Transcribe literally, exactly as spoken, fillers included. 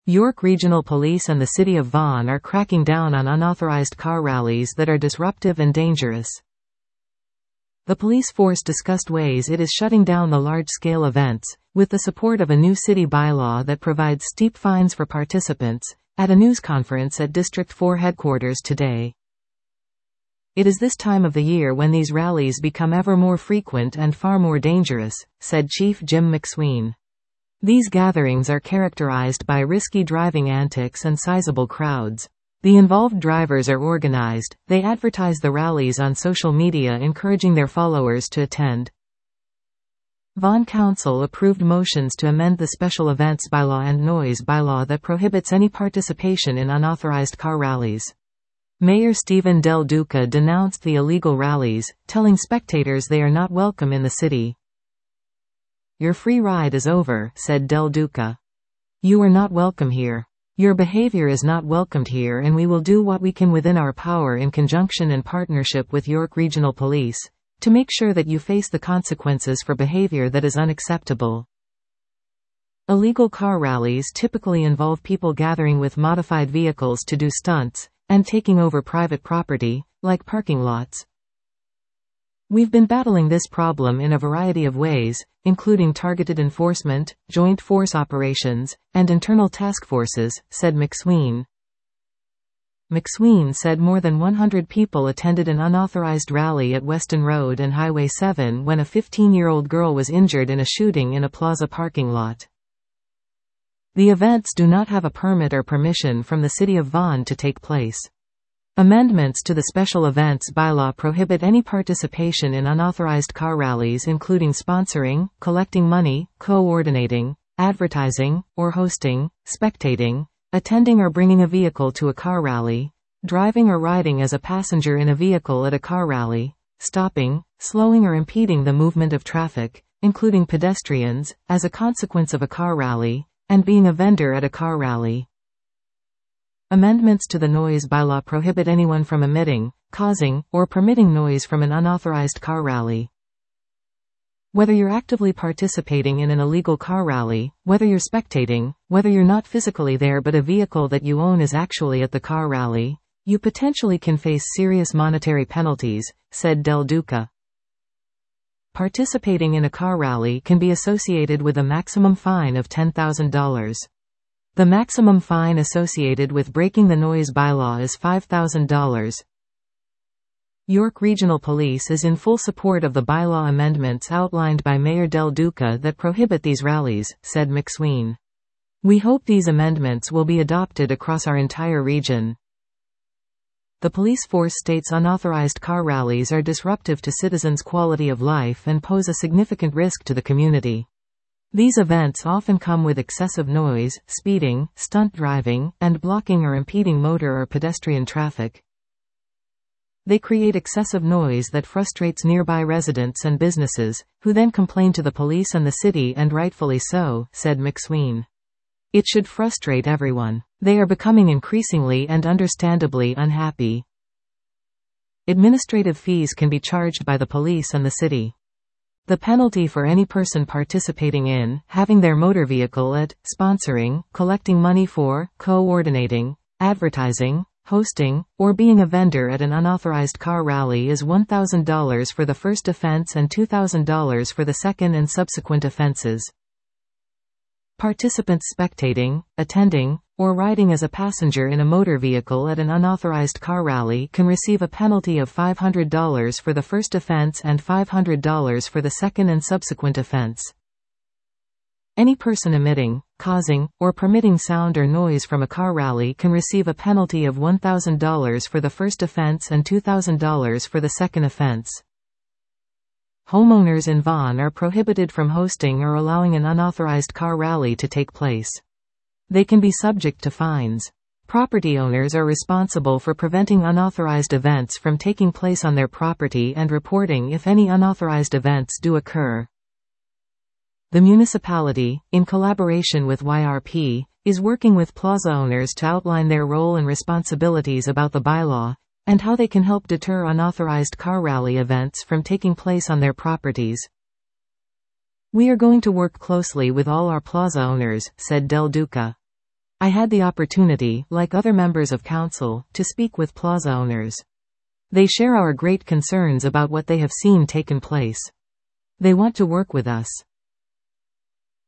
York Regional Police and the City of Vaughan are cracking down on unauthorized car rallies that are disruptive and dangerous. The police force discussed ways it is shutting down the large-scale events, with the support of a new city bylaw that provides steep fines for participants, at a news conference at District four headquarters today. It is this time of the year when these rallies become ever more frequent and far more dangerous, said Chief Jim McSween. These gatherings are characterized by risky driving antics and sizable crowds. The involved drivers are organized, they advertise the rallies on social media encouraging their followers to attend. Vaughan Council approved motions to amend the Special Events Bylaw and Noise Bylaw that prohibits any participation in unauthorized car rallies. Mayor Stephen Del Duca denounced the illegal rallies, telling spectators they are not welcome in the city. "Your free ride is over," said Del Duca. "You are not welcome here. Your behavior is not welcomed here, and we will do what we can within our power in conjunction and partnership with York Regional Police, to make sure that you face the consequences for behavior that is unacceptable." Illegal car rallies typically involve people gathering with modified vehicles to do stunts, and taking over private property, like parking lots. We've been battling this problem in a variety of ways, including targeted enforcement, joint force operations, and internal task forces, said McSween. McSween said more than one hundred people attended an unauthorized rally at Weston Road and Highway seven when a fifteen-year-old girl was injured in a shooting in a plaza parking lot. The events do not have a permit or permission from the City of Vaughan to take place. Amendments to the Special Events Bylaw prohibit any participation in unauthorized car rallies, including sponsoring, collecting money, coordinating, advertising, or hosting, spectating, attending or bringing a vehicle to a car rally, driving or riding as a passenger in a vehicle at a car rally, stopping, slowing or impeding the movement of traffic, including pedestrians, as a consequence of a car rally, and being a vendor at a car rally. Amendments to the Noise Bylaw prohibit anyone from emitting, causing, or permitting noise from an unauthorized car rally. Whether you're actively participating in an illegal car rally, whether you're spectating, whether you're not physically there but a vehicle that you own is actually at the car rally, you potentially can face serious monetary penalties, said Del Duca. Participating in a car rally can be associated with a maximum fine of ten thousand dollars. The maximum fine associated with breaking the noise bylaw is five thousand dollars. York Regional Police is in full support of the bylaw amendments outlined by Mayor Del Duca that prohibit these rallies, said McSween. We hope these amendments will be adopted across our entire region. The police force states unauthorized car rallies are disruptive to citizens' quality of life and pose a significant risk to the community. These events often come with excessive noise, speeding, stunt driving, and blocking or impeding motor or pedestrian traffic. They create excessive noise that frustrates nearby residents and businesses, who then complain to the police and the city, and rightfully so, said McSween. It should frustrate everyone. They are becoming increasingly and understandably unhappy. Administrative fees can be charged by the police and the city. The penalty for any person participating in, having their motor vehicle at, sponsoring, collecting money for, coordinating, advertising, hosting, or being a vendor at an unauthorized car rally is one thousand dollars for the first offense and two thousand dollars for the second and subsequent offenses. Participants spectating, attending, or riding as a passenger in a motor vehicle at an unauthorized car rally can receive a penalty of five hundred dollars for the first offense and five hundred dollars for the second and subsequent offense. Any person emitting, causing, or permitting sound or noise from a car rally can receive a penalty of one thousand dollars for the first offense and two thousand dollars for the second offense. Homeowners in Vaughan are prohibited from hosting or allowing an unauthorized car rally to take place. They can be subject to fines. Property owners are responsible for preventing unauthorized events from taking place on their property and reporting if any unauthorized events do occur. The municipality, in collaboration with Y R P, is working with plaza owners to outline their role and responsibilities about the bylaw, and how they can help deter unauthorized car rally events from taking place on their properties. We are going to work closely with all our plaza owners, said Del Duca. I had the opportunity, like other members of council, to speak with plaza owners. They share our great concerns about what they have seen taken place. They want to work with us.